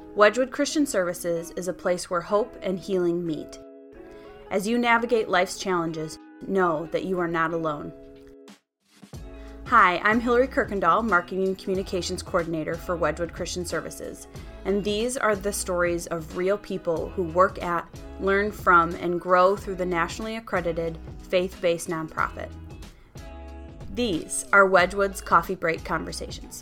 Wedgwood Christian Services is a place where hope and healing meet. As you navigate life's challenges, know that you are not alone. Hi, I'm Hillary Kirkendall, Marketing and Communications Coordinator for Wedgwood Christian Services, and these are the stories of real people who work at, learn from, and grow through the nationally accredited, faith-based nonprofit. These are Wedgwood's Coffee Break Conversations.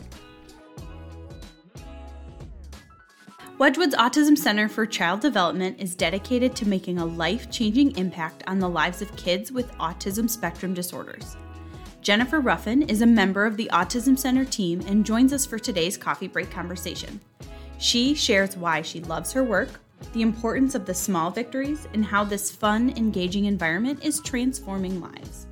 Wedgwood's Autism Center for Child Development is dedicated to making a life-changing impact on the lives of kids with autism spectrum disorders. Jennifer Ruffin is a member of the Autism Center team and joins us for today's coffee break conversation. She shares why she loves her work, the importance of the small victories, and how this fun, engaging environment is transforming lives.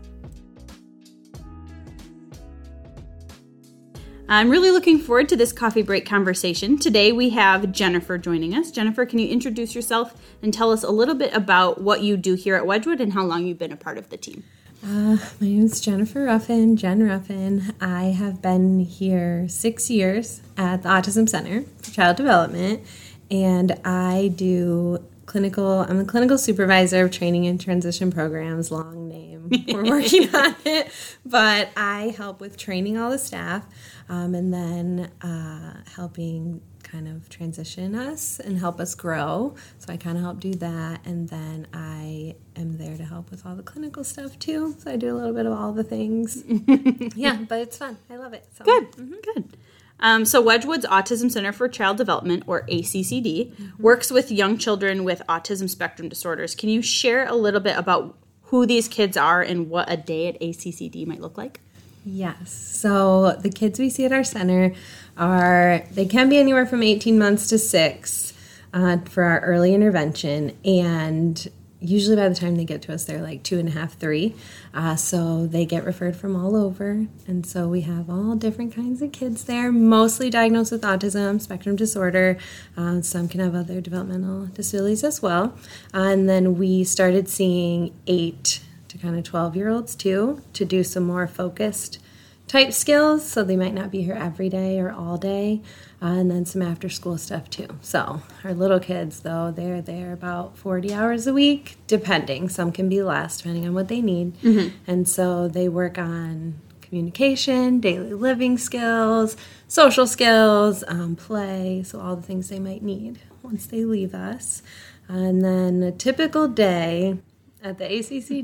I'm really looking forward to this coffee break conversation. Today we have Jennifer joining us. Jennifer, can you introduce yourself and tell us a little bit about what you do here at Wedgwood and how long you've been a part of the team? My name is Jennifer Ruffin, Jen Ruffin. I have been here 6 years at the Autism Center for Child Development, and I do I'm a clinical supervisor of training and transition programs, long name. We're working on it, but I help with training all the staff and then helping kind of transition us and help us grow. So I kind of help do that, and then I am there to help with all the clinical stuff too. So I do a little bit of all the things. Yeah, but it's fun. I love it. So. Good, good. So Wedgwood's Autism Center for Child Development, or ACCD, works with young children with autism spectrum disorders. Can you share a little bit about who these kids are and what a day at ACCD might look like? Yes. So the kids we see at our center they can be anywhere from 18 months to 6 for our early intervention. And usually by the time they get to us, they're like 2.5, 3. So they get referred from all over. And so we have all different kinds of kids there, mostly diagnosed with autism, spectrum disorder. Some can have other developmental disabilities as well. And then we started seeing 8 to kind of 12-year-olds too, to do some more focused type skills. So they might not be here every day or all day. And then some after school stuff too. So our little kids, though, they're there about 40 hours a week, depending. Some can be less, depending on what they need. Mm-hmm. And so they work on communication, daily living skills, social skills, play, so all the things they might need once they leave us. And then a typical day at the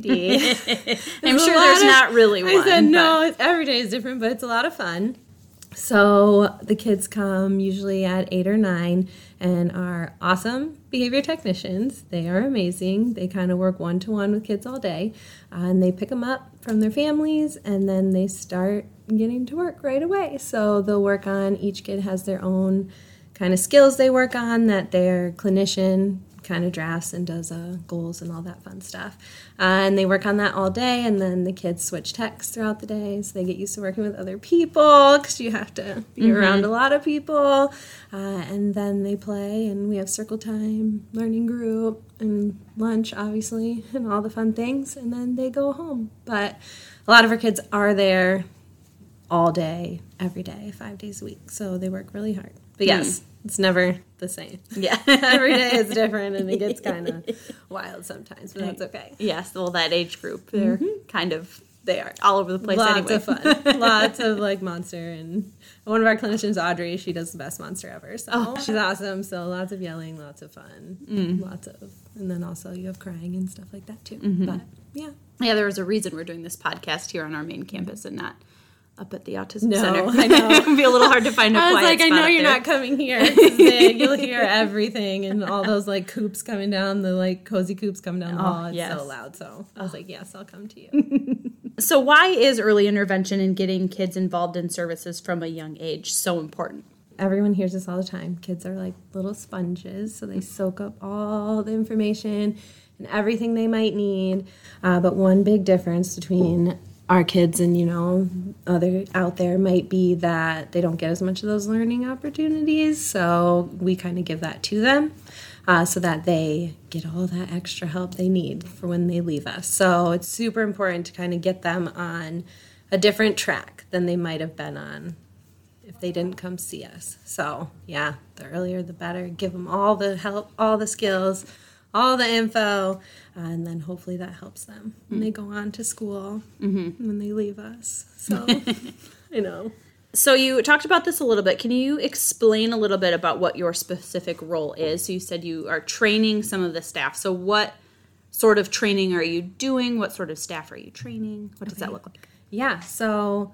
ACCD. I'm sure there's not really one. I said, no, every day is different, but it's a lot of fun. So the kids come usually at 8 or 9 and are awesome behavior technicians. They are amazing. They kind of work one-to-one with kids all day. And they pick them up from their families, and then they start getting to work right away. So they'll work on, each kid has their own kind of skills they work on that their clinician kind of drafts and does goals and all that fun stuff. And they work on that all day, and then the kids switch techs throughout the day, so they get used to working with other people because you have to be around a lot of people. And then they play, and we have circle time, learning group, and lunch, obviously, and all the fun things, and then they go home. But a lot of our kids are there all day, every day, 5 days a week, so they work really hard. But yes, it's never the same. Yeah. Every day is different, and it gets kind of wild sometimes, but that's okay. Yes, well, that age group, they're they are all over the place Lots anyway. of fun. Lots of, monster. And one of our clinicians, Audrey, she does the best monster ever. So she's awesome. So lots of yelling, lots of fun. And then also you have crying and stuff like that, too. But, yeah. Yeah, there was a reason we're doing this podcast here on our main campus and not up at the Autism Center. I know. It would be a little hard to find a quiet spot. I was like, I know you're not coming here. You'll hear everything and all those coops coming down, the cozy coops coming down the hall. It's so loud. So I was like, yes, I'll come to you. So why is early intervention and getting kids involved in services from a young age so important? Everyone hears this all the time. Kids are like little sponges, so they soak up all the information and everything they might need. But one big difference between our kids and, other out there might be that they don't get as much of those learning opportunities. So we kind of give that to them so that they get all that extra help they need for when they leave us. So it's super important to kind of get them on a different track than they might have been on if they didn't come see us. So, yeah, the earlier the better. Give them all the help, all the skills, all the info, and then hopefully that helps them when they go on to school, when they leave us. So, I know. So you talked about this a little bit. Can you explain a little bit about what your specific role is? So you said you are training some of the staff. So what sort of training are you doing? What sort of staff are you training? What does that look like? Yeah, so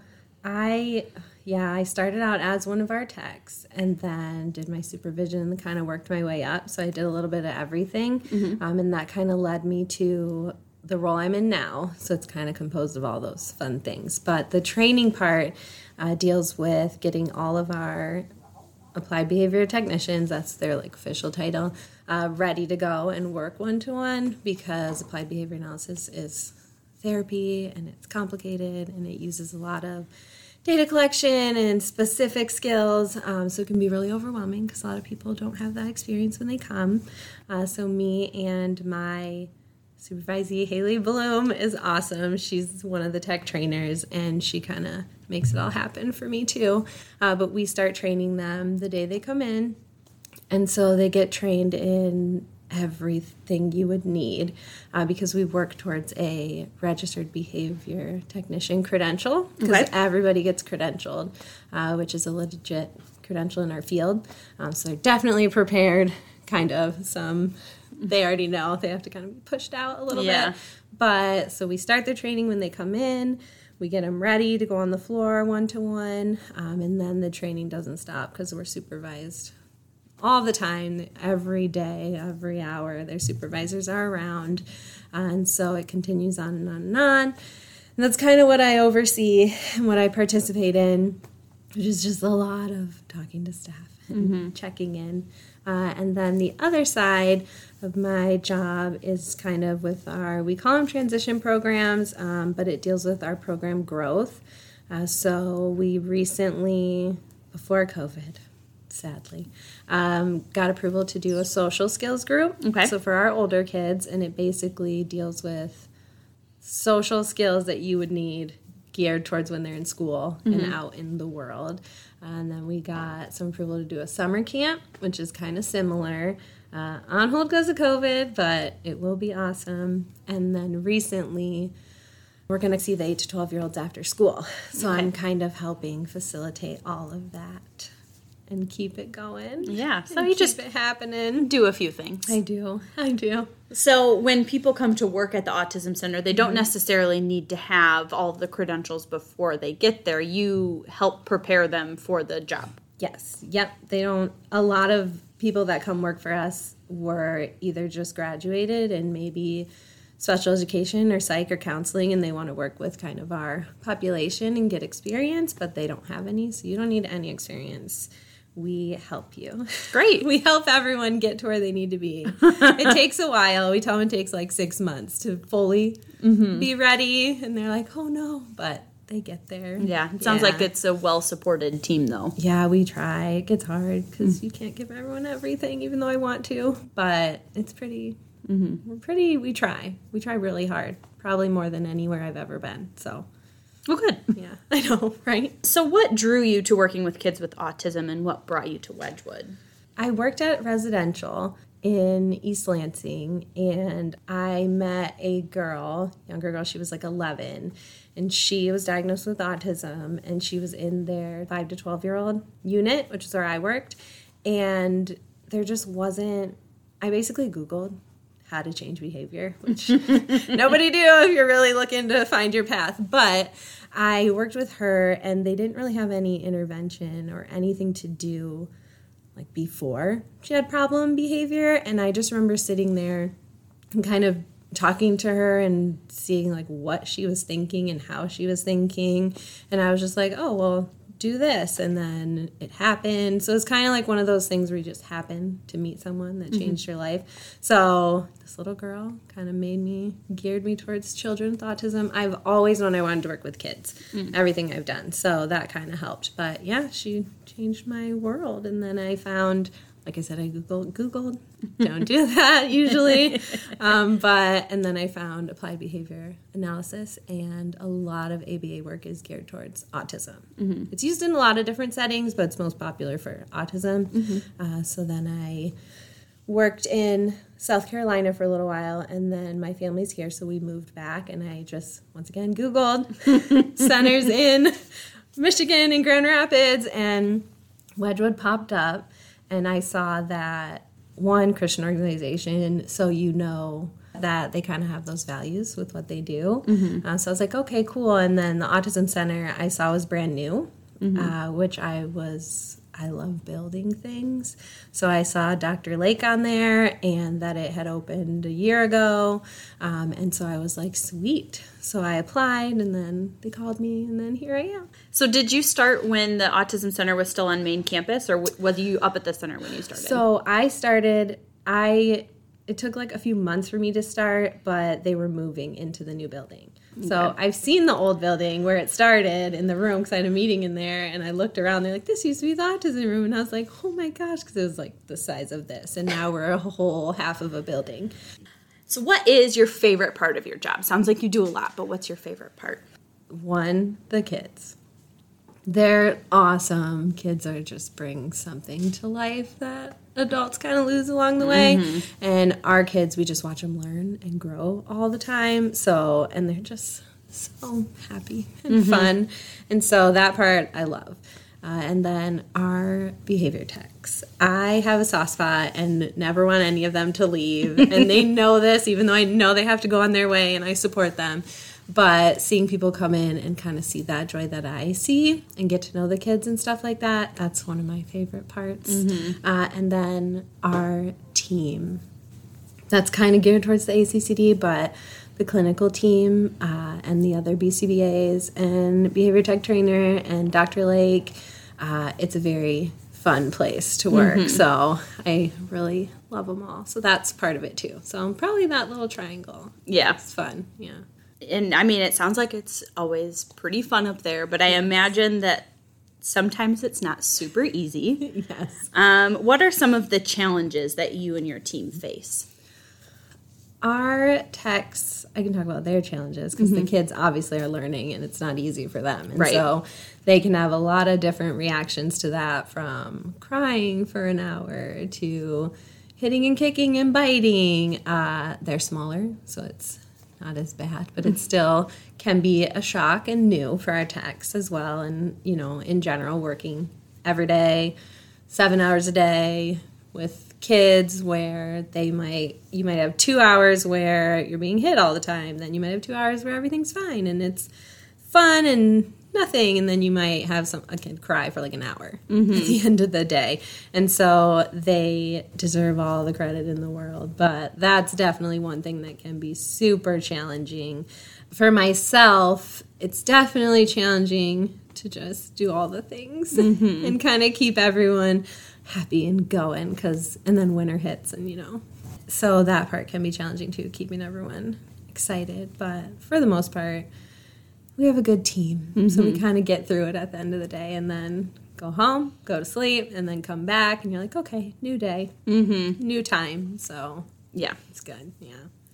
I started out as one of our techs and then did my supervision and kind of worked my way up. So I did a little bit of everything, and that kind of led me to the role I'm in now. So it's kind of composed of all those fun things. But the training part deals with getting all of our applied behavior technicians, that's their like official title, ready to go and work one-to-one, because applied behavior analysis is therapy and it's complicated and it uses a lot of data collection and specific skills, so it can be really overwhelming because a lot of people don't have that experience when they come. So me and my supervisee, Haley Bloom, is awesome. She's one of the tech trainers, and she kind of makes it all happen for me too. But we start training them the day they come in, and so they get trained in everything you would need, because we work towards a registered behavior technician credential, because everybody gets credentialed, which is a legit credential in our field. So they're definitely prepared, kind of. They already know they have to kind of be pushed out a little bit. But so we start their training when they come in. We get them ready to go on the floor one-to-one, and then the training doesn't stop because we're supervised all the time, every day, every hour. Their supervisors are around, and so it continues on and on and on. And that's kind of what I oversee and what I participate in, which is just a lot of talking to staff and checking in. And then the other side of my job is kind of with we call them transition programs, but it deals with our program growth. So we recently, before COVID, sadly, got approval to do a social skills group. So for our older kids, and it basically deals with social skills that you would need geared towards when they're in school and out in the world. And then we got some approval to do a summer camp, which is kind of similar. On hold because of COVID, but it will be awesome. And then recently, we're going to see the 8 to 12-year-olds after school. So I'm kind of helping facilitate all of that and keep it going. Yeah, so you just keep it happening. Do a few things. I do. So when people come to work at the Autism Center, they don't necessarily need to have all of the credentials before they get there. You help prepare them for the job. Yes. Yep. They don't. A lot of people that come work for us were either just graduated and maybe special education or psych or counseling, and they want to work with kind of our population and get experience, but they don't have any, so you don't need any experience. We help you. Great. We help everyone get to where they need to be. It takes a while. We tell them it takes like 6 months to fully be ready, and they're like, oh no, but they get there. Yeah, it sounds like it's a well-supported team, though. Yeah, we try. It gets hard because you can't give everyone everything, even though I want to, but it's pretty... We try. We try really hard. Probably more than anywhere I've ever been. So, well, good. Yeah, I know, right? So what drew you to working with kids with autism, and what brought you to Wedgwood? I worked at residential in East Lansing, and I met a younger girl. She was like 11, and she was diagnosed with autism, and she was in their 5 to 12-year-old unit, which is where I worked, and there just wasn't... I basically Googled how to change behavior, which nobody do if you're really looking to find your path. But I worked with her, and they didn't really have any intervention or anything to do like before she had problem behavior. And I just remember sitting there and kind of talking to her and seeing like what she was thinking and how she was thinking. And I was just like, oh, well, do this, and then it happened. So it's kind of like one of those things where you just happen to meet someone that changed your life. So this little girl kind of geared me towards children with autism. I've always known I wanted to work with kids, everything I've done. So that kind of helped. But yeah, she changed my world. And then I found like I said, I Googled. Don't do that usually. And then I found applied behavior analysis, and a lot of ABA work is geared towards autism. It's used in a lot of different settings, but it's most popular for autism. So then I worked in South Carolina for a little while, and then my family's here, so we moved back, and I just, once again, Googled centers in Michigan and Grand Rapids, and Wedgwood popped up, and I saw that one Christian organization, so you know that they kind of have those values with what they do. So I was like, okay, cool. And then the Autism Center I saw was brand new, which I love building things. So I saw Dr. Lake on there and that it had opened a year ago. And so I was like, sweet. So I applied, and then they called me, and then here I am. So did you start when the Autism Center was still on main campus, or was you up at the center when you started? So I started, it took like a few months for me to start, but they were moving into the new building. Okay. So I've seen the old building where it started in the room, because I had a meeting in there, and I looked around, they're like, this used to be the autism room, and I was like, oh my gosh, because it was like the size of this, and now we're a whole half of a building. So what is your favorite part of your job? Sounds like you do a lot, but what's your favorite part? One, the kids. They're awesome. Kids are just bring something to life that adults kind of lose along the way. And our kids, we just watch them learn and grow all the time. So, and they're just so happy and fun. And so that part I love. And then our behavior techs. I have a soft spot and never want any of them to leave. And they know this, even though I know they have to go on their way, and I support them. But seeing people come in and kind of see that joy that I see and get to know the kids and stuff like that, that's one of my favorite parts. And then our team. That's kind of geared towards the ACCD, but the clinical team and the other BCBAs and behavior tech trainer and Dr. Lake, it's a very fun place to work. So I really love them all. So that's part of it too. So probably that little triangle. Yeah. It's fun. Yeah. And I mean, it sounds like it's always pretty fun up there, but I imagine that sometimes it's not super easy. Yes. What are some of the challenges that you and your team face? Our techs, I can talk about their challenges because the kids obviously are learning and it's not easy for them. And so they can have a lot of different reactions to that, from crying for an hour to hitting and kicking and biting. They're smaller, so it's not as bad, but it still can be a shock and new for our techs as well. And, you know, in general, working every day, 7 hours a day with kids where you might have 2 hours where you're being hit all the time. Then you might have 2 hours where everything's fine and it's fun and nothing. And then you might have a kid cry for like an hour at the end of the day. And so they deserve all the credit in the world. But that's definitely one thing that can be super challenging. For myself, it's definitely challenging to just do all the things and kind of keep everyone happy and going, and then winter hits, and you know, so that part can be challenging too, keeping everyone excited. But for the most part, we have a good team, so we kind of get through it at the end of the day, and then go home, go to sleep, and then come back, and you're like, okay, new day, new time. So yeah, it's good. Yeah.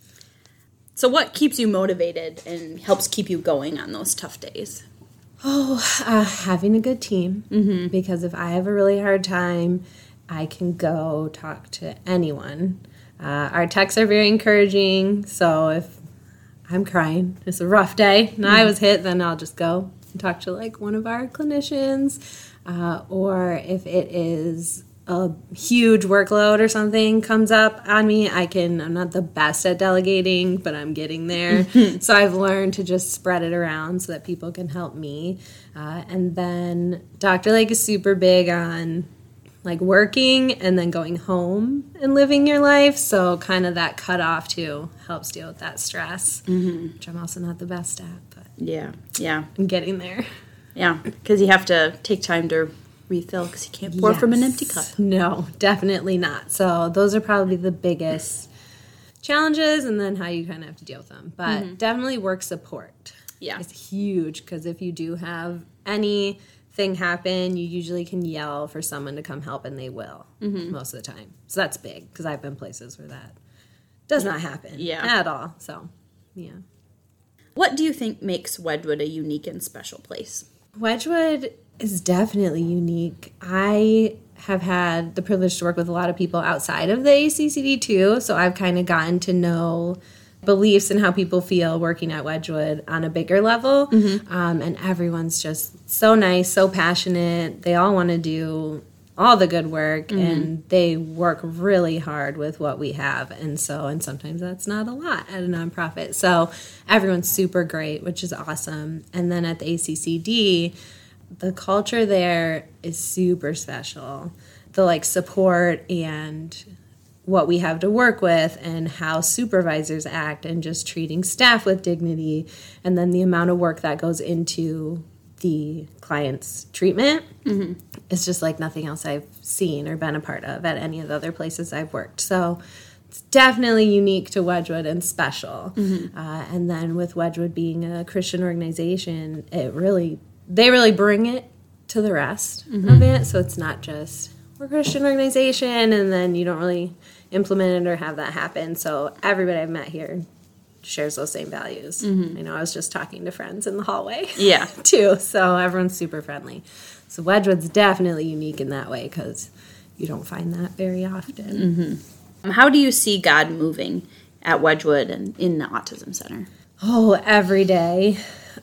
So what keeps you motivated and helps keep you going on those tough days? Having a good team, because if I have a really hard time, I can go talk to anyone. Our techs are very encouraging, so if I'm crying, it's a rough day, and I was hit, then I'll just go and talk to like one of our clinicians, or if it is a huge workload or something comes up on me, I'm not the best at delegating, but I'm getting there. So I've learned to just spread it around so that people can help me. And then Dr. Lake is super big on like working and then going home and living your life. So kind of that cutoff too helps deal with that stress, which I'm also not the best at, but yeah, I'm getting there. Yeah, because you have to take time to refill, because you can't pour from an empty cup. No, definitely not. So those are probably the biggest challenges, and then how you kind of have to deal with them. But definitely work support. Yeah, it's huge, because if you do have any thing happen, you usually can yell for someone to come help, and they will most of the time. So that's big, because I've been places where that does not happen at all. So, yeah. What do you think makes Wedgwood a unique and special place? Wedgwood is definitely unique. I have had the privilege to work with a lot of people outside of the ACCD too, so I've kind of gotten to know beliefs and how people feel working at Wedgwood on a bigger level. And everyone's just so nice, so passionate. They all want to do all the good work, and they work really hard with what we have. And sometimes that's not a lot at a nonprofit. So everyone's super great, which is awesome. And then at the ACCD, the culture there is super special. The support and what we have to work with, and how supervisors act, and just treating staff with dignity, and then the amount of work that goes into the client's treatment is just like nothing else I've seen or been a part of at any of the other places I've worked. So it's definitely unique to Wedgwood and special. And then with Wedgwood being a Christian organization, they really bring it to the rest of it. So it's not just, we're a Christian organization, and then you don't really implement it or have that happen. So everybody I've met here shares those same values. I know I was just talking to friends in the hallway too. So everyone's super friendly. So Wedgwood's definitely unique in that way, because you don't find that very often. How do you see God moving at Wedgwood and in the Autism Center? Oh, every day.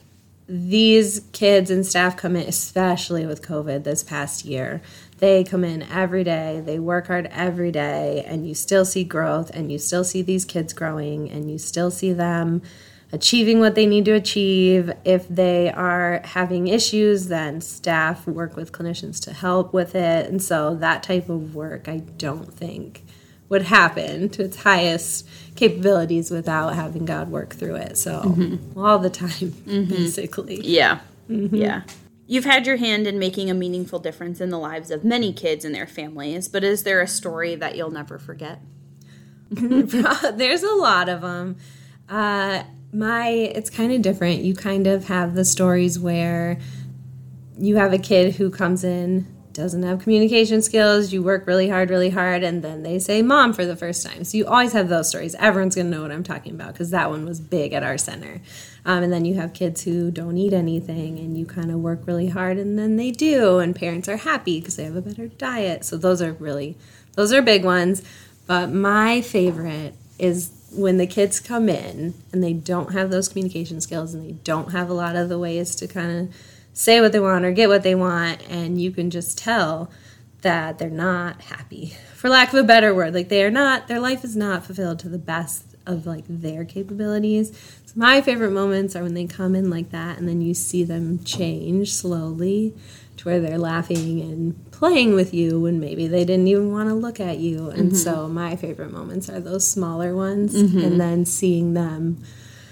These kids and staff come in, especially with COVID this past year. They come in every day, they work hard every day, and you still see growth, and you still see these kids growing, and you still see them achieving what they need to achieve. If they are having issues, then staff work with clinicians to help with it. And so that type of work, I don't think would happen to its highest capabilities without having God work through it. So all the time, basically. Yeah. You've had your hand in making a meaningful difference in the lives of many kids and their families, but is there a story that you'll never forget? There's a lot of them. It's kind of different. You kind of have the stories where you have a kid who comes in, doesn't have communication skills, you work really hard, and then they say mom for the first time. So you always have those stories. Everyone's going to know what I'm talking about, because that one was big at our center. And then you have kids who don't eat anything, and you kind of work really hard, and then they do, and parents are happy because they have a better diet. So those are big ones. But my favorite is when the kids come in and they don't have those communication skills, and they don't have a lot of the ways to kind of say what they want or get what they want, and you can just tell that they're not happy, for lack of a better word. Their life is not fulfilled to the best of their capabilities. So my favorite moments are when they come in like that, and then you see them change slowly to where they're laughing and playing with you when maybe they didn't even want to look at you. And so my favorite moments are those smaller ones, and then seeing them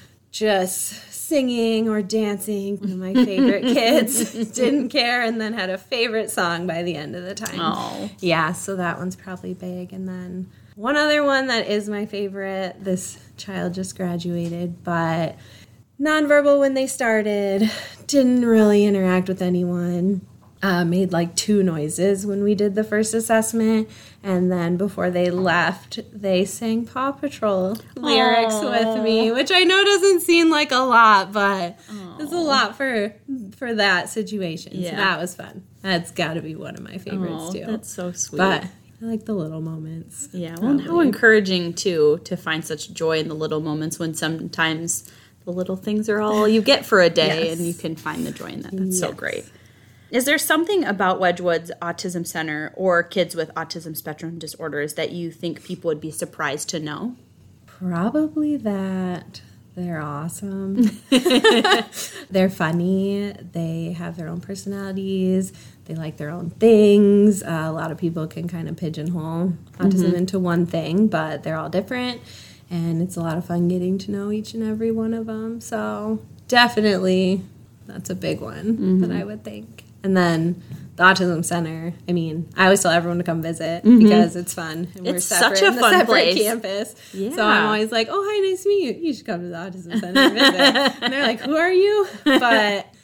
just singing or dancing. One of my favorite kids didn't care, and then had a favorite song by the end of the time. Oh. Yeah, so that one's probably big. And then one other one that is my favorite, this child just graduated, but nonverbal when they started, didn't really interact with anyone. Made 2 noises when we did the first assessment, and then before they left, they sang Paw Patrol lyrics with me, which I know doesn't seem like a lot, but it's a lot for that situation. Yeah. So that was fun. That's got to be one of my favorites too. That's so sweet. But I like the little moments. Yeah, well, and how encouraging too to find such joy in the little moments, when sometimes the little things are all you get for a day, and you can find the joy in that. That's so great. Is there something about Wedgwood's Autism Center or kids with autism spectrum disorders that you think people would be surprised to know? Probably that they're awesome. They're funny. They have their own personalities. They like their own things. A lot of people can kind of pigeonhole autism into one thing, but they're all different. And it's a lot of fun getting to know each and every one of them. So definitely that's a big one that I would think. And then the Autism Center, I always tell everyone to come visit because it's fun. And we're such a fun place. Campus. Yeah. So I'm always like, oh, hi, nice to meet you. You should come to the Autism Center and visit. And they're like, who are you? But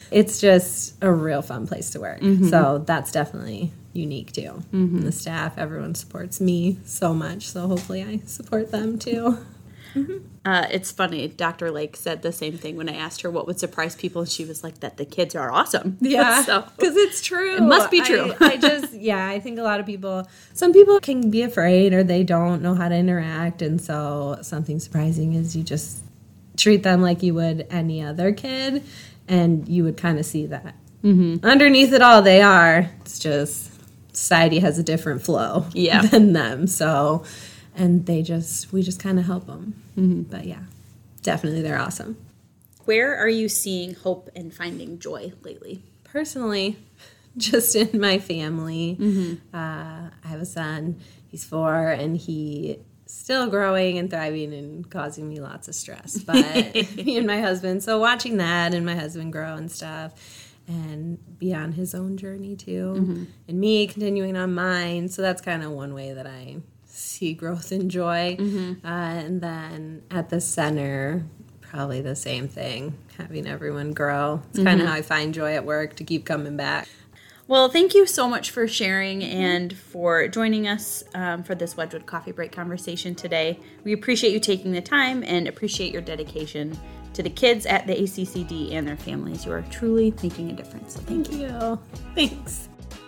It's just a real fun place to work. So that's definitely unique too. The staff, everyone supports me so much. So hopefully I support them too. It's funny. Dr. Lake said the same thing when I asked her what would surprise people, and she was like, that the kids are awesome. Yeah, so, because it's true. It must be true. I think a lot of people, some people can be afraid or they don't know how to interact. And so something surprising is you just treat them like you would any other kid, and you would kind of see that. Underneath it all, they are. It's just society has a different flow than them. So, and we just kind of help them. But yeah, definitely they're awesome. Where are you seeing hope and finding joy lately? Personally, just in my family. I have a son. He's 4, and he's still growing and thriving and causing me lots of stress. But me and my husband, so watching that and my husband grow and stuff and be on his own journey too. And me continuing on mine. So that's kind of one way that I see growth and joy. And then at the center, probably the same thing, having everyone grow. It's kind of how I find joy at work to keep coming back. Well, thank you so much for sharing and for joining us for this Wedgwood Coffee Break conversation today. We appreciate you taking the time and appreciate your dedication to the kids at the ACCD and their families. You are truly making a difference. So thank you. Thanks.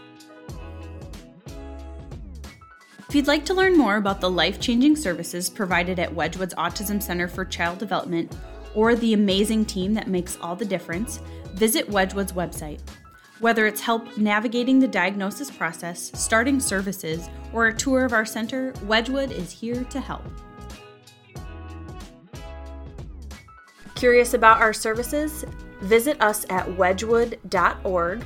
If you'd like to learn more about the life-changing services provided at Wedgwood's Autism Center for Child Development or the amazing team that makes all the difference, visit Wedgwood's website. Whether it's help navigating the diagnosis process, starting services, or a tour of our center, Wedgwood is here to help. Curious about our services? Visit us at wedgwood.org,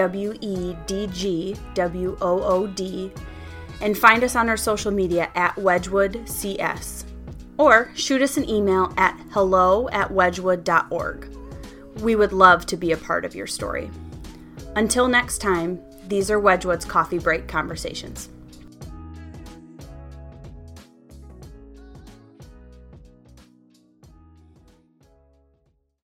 WEDGWOOD, and find us on our social media at WedgwoodCS. Or shoot us an email at hello@wedgwood.org. We would love to be a part of your story. Until next time, these are Wedgwood's Coffee Break Conversations.